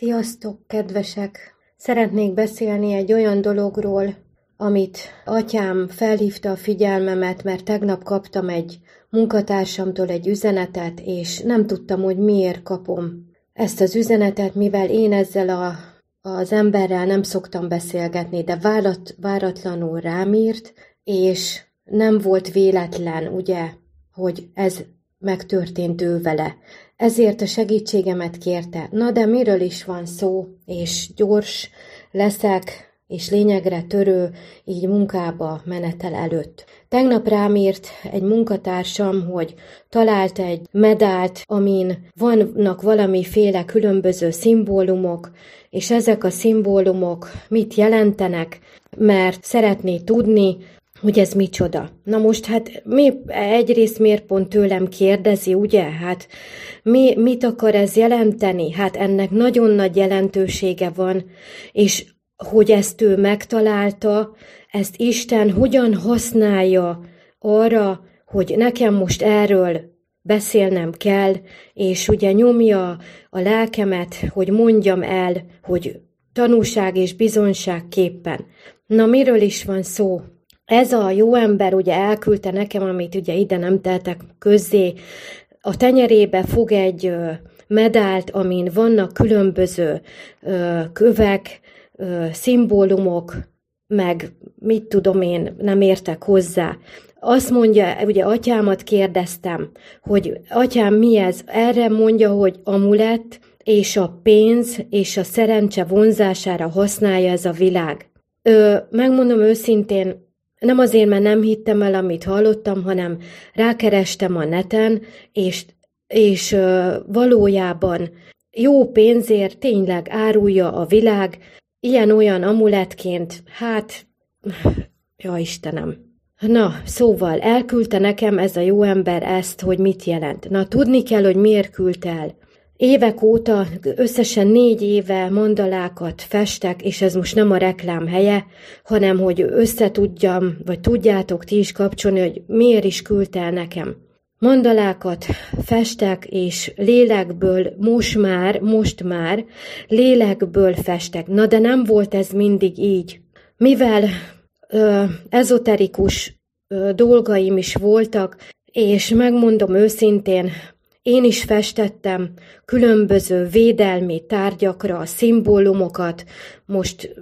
Sziasztok, kedvesek! Szeretnék beszélni egy olyan dologról, amit atyám felhívta a figyelmemet, mert tegnap kaptam egy munkatársamtól egy üzenetet, és nem tudtam, hogy miért kapom ezt az üzenetet, mivel én ezzel az emberrel nem szoktam beszélgetni, de váratlanul rám írt, és nem volt véletlen, ugye, hogy ez megtörtént ő vele. Ezért a segítségemet kérte. Na de miről is van szó, és gyors leszek, és lényegre törő, így munkába menetel előtt. Tegnap rám írt egy munkatársam, hogy talált egy medált, amin vannak valamiféle különböző szimbólumok, és ezek a szimbólumok mit jelentenek, mert szeretné tudni, hogy ez micsoda. Na most hát egyrészt miért pont tőlem kérdezi, ugye? Hát mit akar ez jelenteni? Hát ennek nagyon nagy jelentősége van, és hogy ezt ő megtalálta, ezt Isten hogyan használja arra, hogy nekem most erről beszélnem kell, és ugye nyomja a lelkemet, hogy mondjam el, hogy tanúság és bizonyságképpen. Na miről is van szó? Ez a jó ember ugye elküldte nekem, amit ugye ide nem tettek közzé, a tenyerébe fog egy medált, amin vannak különböző kövek, szimbólumok, meg mit tudom én, nem értek hozzá. Azt mondja, ugye atyámat kérdeztem, hogy atyám mi ez? Erre mondja, hogy amulett, és a pénz és a szerencse vonzására használja ez a világ. Megmondom őszintén, nem azért, mert nem hittem el, amit hallottam, hanem rákerestem a neten, és valójában jó pénzért tényleg árulja a világ, ilyen-olyan amulettként, hát, ja Istenem. Na, szóval elküldte nekem ez a jó ember ezt, hogy mit jelent. Na, tudni kell, hogy miért küldte el. Évek óta, összesen 4 éve mandalákat festek, és ez most nem a reklám helye, hanem hogy összetudjam, vagy tudjátok ti is kapcsolni, hogy miért is küldte el nekem. Mandalákat festek, és lélekből most már lélekből festek. Na de nem volt ez mindig így. Mivel ezoterikus dolgaim is voltak, és megmondom őszintén, én is festettem különböző védelmi tárgyakra a szimbólumokat, most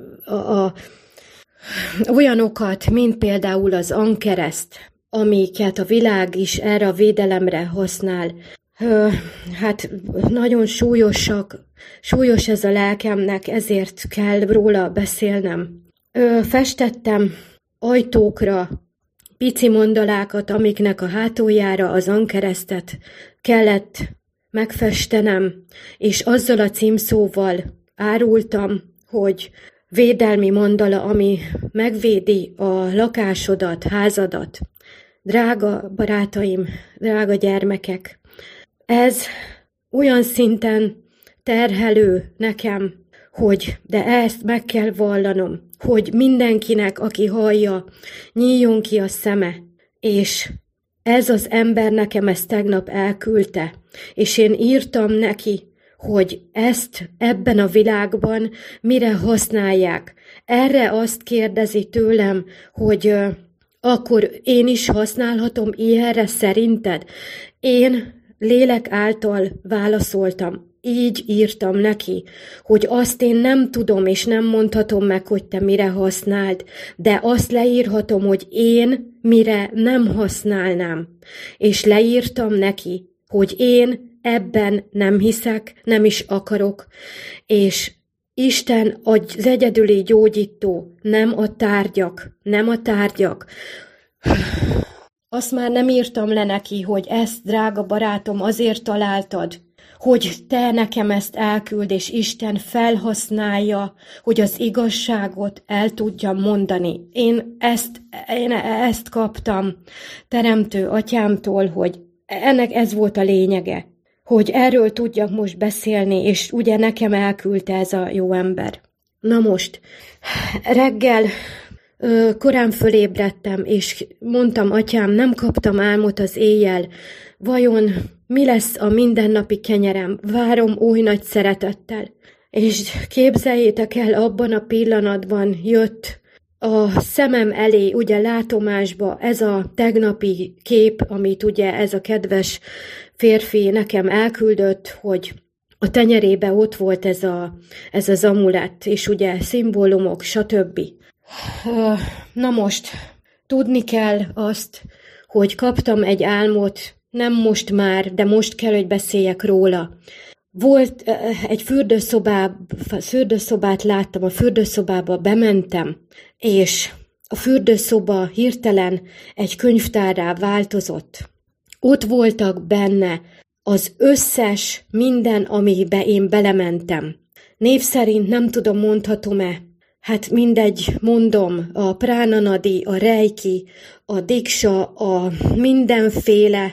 olyanokat, mint például az ankereszt, amiket a világ is erre a védelemre használ. Hát nagyon súlyos ez a lelkemnek, ezért kell róla beszélnem. Festettem ajtókra pici mandalákat, amiknek a hátuljára az ankeresztet kellett megfestenem, és azzal a címszóval árultam, hogy védelmi mandala, ami megvédi a lakásodat, házadat. Drága barátaim, drága gyermekek, ez olyan szinten terhelő nekem, de ezt meg kell vallanom, hogy mindenkinek, aki hallja, nyíljon ki a szeme, és ez az ember nekem ezt tegnap elküldte, és én írtam neki, hogy ezt ebben a világban mire használják. Erre azt kérdezi tőlem, hogy akkor én is használhatom ilyenre szerinted? Én lélek által válaszoltam. Így írtam neki, hogy azt én nem tudom, és nem mondhatom meg, hogy te mire használd, de azt leírhatom, hogy én mire nem használnám. És leírtam neki, hogy én ebben nem hiszek, nem is akarok, és Isten az egyedüli gyógyító, nem a tárgyak. Azt már nem írtam le neki, hogy ezt, drága barátom, azért találtad, hogy te nekem ezt elküld, és Isten felhasználja, hogy az igazságot el tudjam mondani. Én ezt kaptam Teremtő Atyámtól, hogy ennek ez volt a lényege, hogy erről tudjak most beszélni, és ugye nekem elküldte ez a jó ember. Na most, reggel korán fölébredtem, és mondtam, atyám, nem kaptam álmot az éjjel, vajon mi lesz a mindennapi kenyerem? Várom oly nagy szeretettel. És képzeljétek el, abban a pillanatban jött a szemem elé, ugye látomásba ez a tegnapi kép, amit ugye ez a kedves férfi nekem elküldött, hogy a tenyerébe ott volt ez az amulett, és ugye szimbólumok, stb. Na most, tudni kell azt, hogy kaptam egy álmot, nem most már, de most kell, hogy beszéljek róla. Volt egy fürdőszobát láttam, a fürdőszobába bementem, és a fürdőszoba hirtelen egy könyvtárrá változott. Ott voltak benne az összes minden, amibe én belementem. Név szerint nem tudom, mondhatom-e, hát mindegy, mondom, a pránanadi, a reiki, a diksa, a mindenféle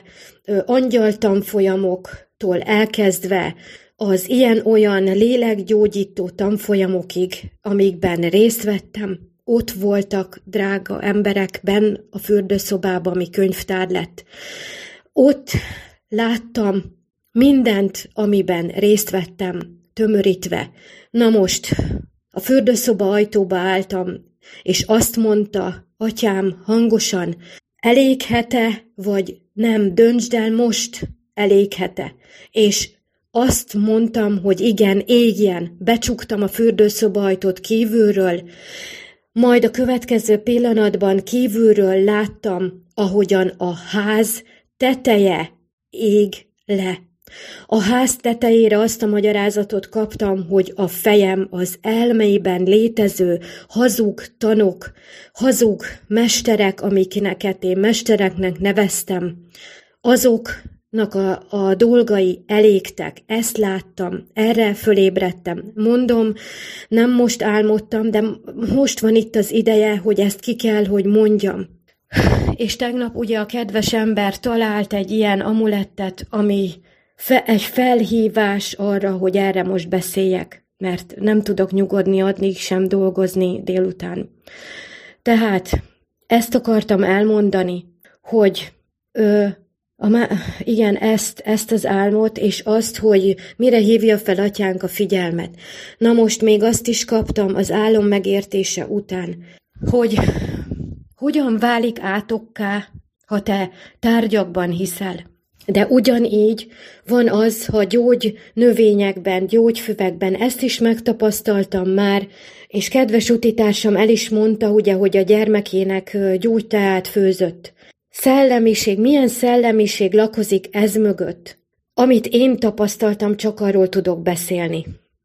angyaltanfolyamoktól elkezdve az ilyen-olyan lélekgyógyító tanfolyamokig, amikben részt vettem, ott voltak drága emberekben a fürdőszobában, ami könyvtár lett. Ott láttam mindent, amiben részt vettem, tömörítve. Na most, a fürdőszoba ajtóba álltam, és azt mondta atyám hangosan, eléghet-e, vagy nem, döntsd el most, eléghet-e. És azt mondtam, hogy igen, égjen, becsuktam a fürdőszoba ajtót kívülről, majd a következő pillanatban kívülről láttam, ahogyan a ház teteje ég le. A ház tetejére azt a magyarázatot kaptam, hogy a fejem az elmeiben létező hazug tanok, hazug mesterek, amiket én mestereknek neveztem, azoknak a dolgai elégtek. Ezt láttam, erre fölébredtem. Mondom, nem most álmodtam, de most van itt az ideje, hogy ezt ki kell, hogy mondjam. És tegnap ugye a kedves ember talált egy ilyen amulettet, ami egy felhívás arra, hogy erre most beszéljek, mert nem tudok nyugodni, addig sem dolgozni délután. Tehát ezt akartam elmondani, hogy igen, ezt az álmot, és azt, hogy mire hívja fel atyánk a figyelmet. Na most még azt is kaptam az álom megértése után, hogy hogyan válik átokká, ha te tárgyakban hiszel. De ugyanígy van az, ha gyógynövényekben, gyógyfüvekben, ezt is megtapasztaltam már, és kedves utitársam el is mondta, ugye, hogy a gyermekének gyógyteát főzött. Szellemiség, milyen szellemiség lakozik ez mögött? Amit én tapasztaltam, csak arról tudok beszélni.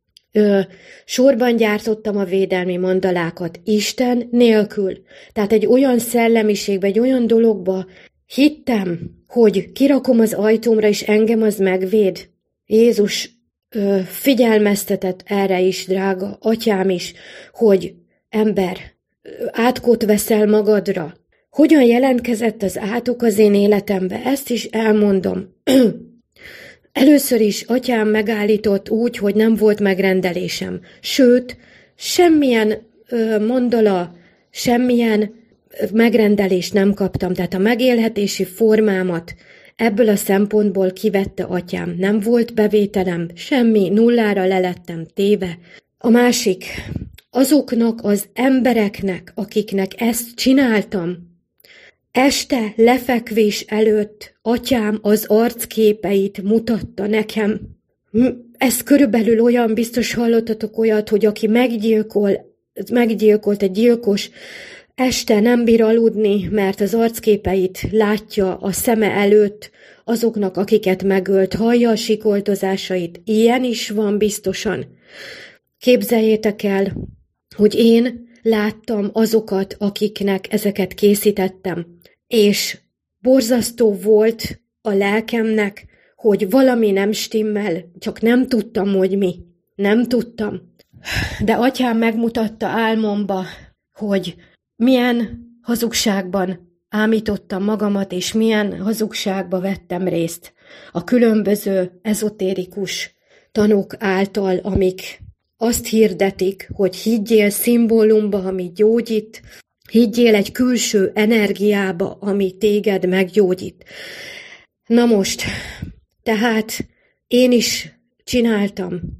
Sorban gyártottam a védelmi mandalákat, Isten nélkül. Tehát egy olyan szellemiségbe, egy olyan dologba hittem, hogy kirakom az ajtómra, és engem az megvéd. Jézus figyelmeztetett erre is, drága atyám is, hogy ember, átkot veszel magadra. Hogyan jelentkezett az átok az én életembe? Ezt is elmondom. Először is atyám megállított úgy, hogy nem volt megrendelésem. Sőt, semmilyen mandala, semmilyen megrendelést nem kaptam. Tehát a megélhetési formámat ebből a szempontból kivette atyám. Nem volt bevételem, semmi, nullára lelettem téve. A másik, azoknak az embereknek, akiknek ezt csináltam, este lefekvés előtt atyám az arcképeit mutatta nekem. Ez körülbelül olyan, biztos hallottatok olyat, hogy aki meggyilkolt egy gyilkos, este nem bír aludni, mert az arcképeit látja a szeme előtt azoknak, akiket megölt, hallja a sikoltozásait. Ilyen is van biztosan. Képzeljétek el, hogy én láttam azokat, akiknek ezeket készítettem, és borzasztó volt a lelkemnek, hogy valami nem stimmel, csak nem tudtam, hogy mi. Nem tudtam. De atyám megmutatta álmomba, hogy milyen hazugságban ámítottam magamat, és milyen hazugságba vettem részt. A különböző ezotérikus tanok által, amik azt hirdetik, hogy higgyél szimbólumba, ami gyógyít, higgyél egy külső energiába, ami téged meggyógyít. Na most, tehát én is csináltam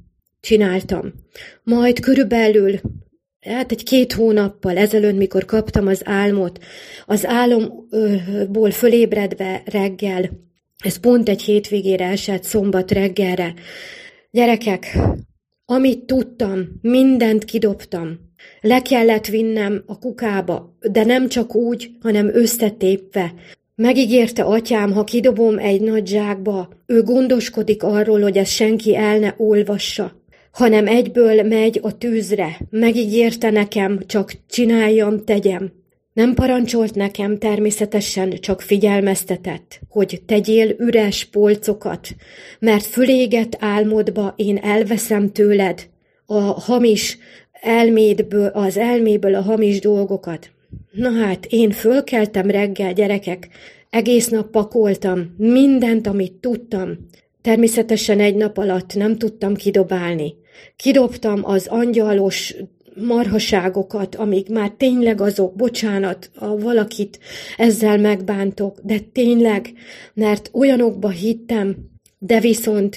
csináltam. Majd körülbelül egy 2 hónappal ezelőtt, mikor kaptam az álmot, az álomból fölébredve reggel, ez pont egy hétvégére esett, szombat reggelre. Gyerekek, amit tudtam, mindent kidobtam. Le kellett vinnem a kukába, de nem csak úgy, hanem összetépve. Megígérte atyám, ha kidobom egy nagy zsákba, ő gondoskodik arról, hogy ezt senki el ne olvassa, hanem egyből megy a tűzre. Megígérte nekem, csak csináljam, tegyem. Nem parancsolt nekem, természetesen csak figyelmeztetett, hogy tegyél üres polcokat, mert fölégett álmodba én elveszem tőled a hamis elmédből, az elméből a hamis dolgokat. Na hát, én fölkeltem reggel, gyerekek, egész nap pakoltam, mindent, amit tudtam. Természetesen egy nap alatt nem tudtam kidobálni. Kidobtam az angyalos marhaságokat, amik már tényleg azok, bocsánat, ha valakit ezzel megbántok, de tényleg, mert olyanokba hittem, de viszont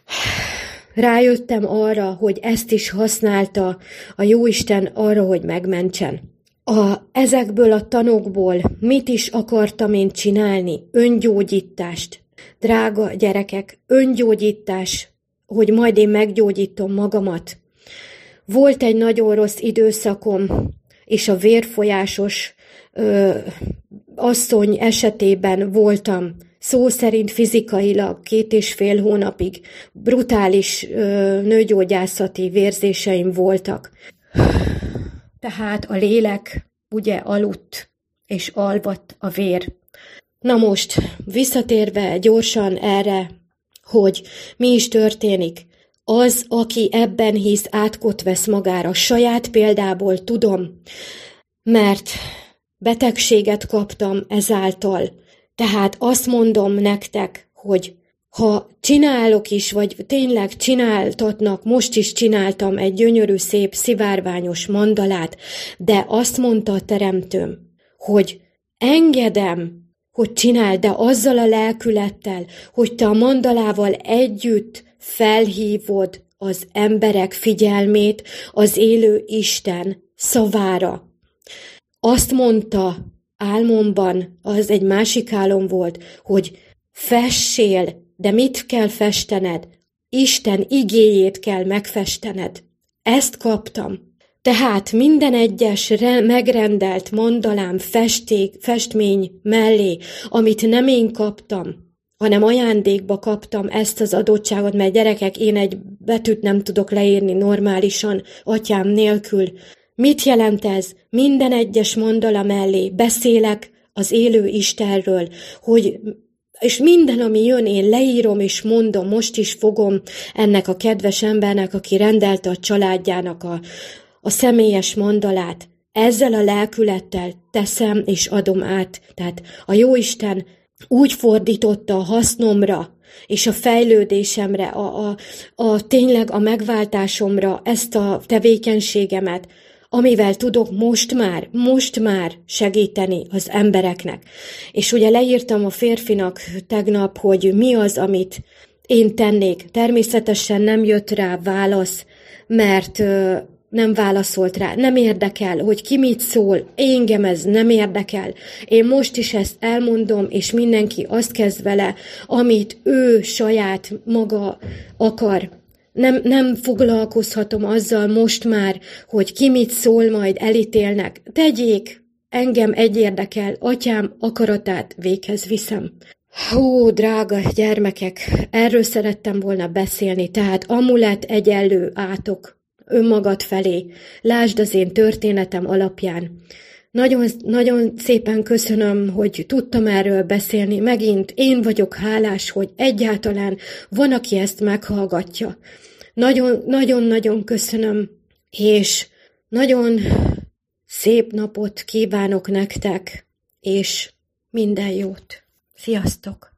rájöttem arra, hogy ezt is használta a Jóisten arra, hogy megmentsen. Ezekből a tanokból mit is akartam én csinálni? Öngyógyítást. Drága gyerekek, öngyógyítás, hogy majd én meggyógyítom magamat. Volt egy nagyon rossz időszakom, és a vérfolyásos asszony esetében voltam, szó szerint fizikailag 2,5 hónapig brutális nőgyógyászati vérzéseim voltak. Tehát a lélek ugye aludt, és alvadt a vér. Na most, visszatérve gyorsan erre, hogy mi is történik, az, aki ebben hisz, átkot vesz magára. Saját példából tudom, mert betegséget kaptam ezáltal. Tehát azt mondom nektek, hogy ha csinálok is, vagy tényleg csináltatnak, most is csináltam egy gyönyörű, szép, szivárványos mandalát, de azt mondta a teremtőm, hogy engedem, hogy csináld, de azzal a lelkülettel, hogy te a mandalával együtt felhívod az emberek figyelmét az élő Isten szavára. Azt mondta álmomban, az egy másik álom volt, hogy fessél, de mit kell festezned? Isten igéjét kell megfestened. Ezt kaptam. Tehát minden egyes megrendelt mandalám festmény mellé, amit nem én kaptam, hanem ajándékba kaptam ezt az adottságot, mert gyerekek, én egy betűt nem tudok leírni normálisan, atyám nélkül. Mit jelent ez? Minden egyes mandala mellé beszélek az élő Istenről, hogy és minden, ami jön, én leírom és mondom, most is fogom ennek a kedves embernek, aki rendelte a családjának a személyes mandalát. Ezzel a lelkülettel teszem és adom át. Tehát a Jóisten úgy fordította a hasznomra és a fejlődésemre, tényleg a megváltásomra ezt a tevékenységemet, amivel tudok most már segíteni az embereknek. És ugye leírtam a férfinak tegnap, hogy mi az, amit én tennék. Természetesen nem jött rá válasz, mert nem válaszolt rá. Nem érdekel, hogy ki mit szól, engem ez nem érdekel. Én most is ezt elmondom, és mindenki azt kezd vele, amit ő saját maga akar. Nem foglalkozhatom azzal most már, hogy ki mit szól, majd elítélnek. Tegyék, engem egy érdekel, atyám akaratát véghez viszem. Hú, drága gyermekek, erről szerettem volna beszélni, tehát amulet egyenlő átok önmagad felé. Lásd az én történetem alapján. Nagyon, nagyon szépen köszönöm, hogy tudtam erről beszélni. Megint én vagyok hálás, hogy egyáltalán van, aki ezt meghallgatja. Nagyon-nagyon köszönöm, és nagyon szép napot kívánok nektek, és minden jót. Sziasztok!